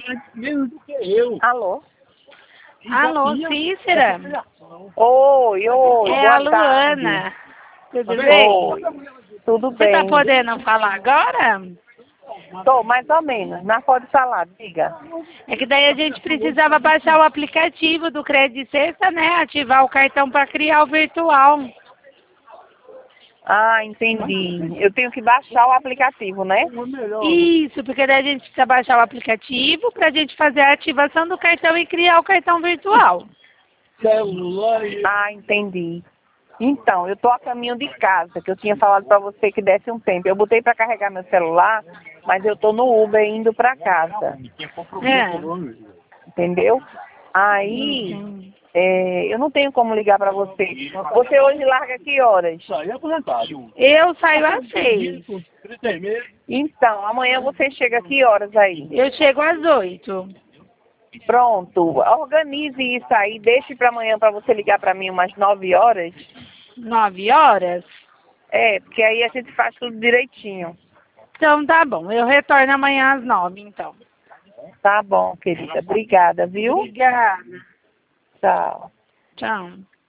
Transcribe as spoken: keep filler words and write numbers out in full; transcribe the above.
menos do que eu. Alô? Alô, Cícera? Oi, oi, É a boa tarde. Luana. Tudo bem? Oi, tudo Você tá bem. podendo falar agora? Tô, mais ou menos. Mas pode falar, diga. É que daí a gente precisava baixar o aplicativo do Crédito Sexta, né? Ativar o cartão para criar o virtual. Ah, entendi. Eu tenho que baixar o aplicativo, né? Isso, porque daí a gente precisa baixar o aplicativo para a gente fazer a ativação do cartão e criar o cartão virtual. Ah, entendi. Então, eu tô a caminho de casa, que eu tinha falado pra você que desse um tempo. Eu botei pra carregar meu celular, mas eu tô no Uber indo pra casa. É. Entendeu? Aí, Uhum. é, eu não tenho como ligar pra você. Você hoje larga que horas? Eu saio às seis. Então, amanhã você chega que horas aí? Eu chego às oito. Pronto, organize isso aí, deixe para amanhã para você ligar para mim umas nove horas. Nove horas? É, porque aí a gente faz tudo direitinho. Então tá bom, eu retorno amanhã às nove, então. Tá bom, querida. Obrigada, viu? Obrigada. Tchau. Tchau.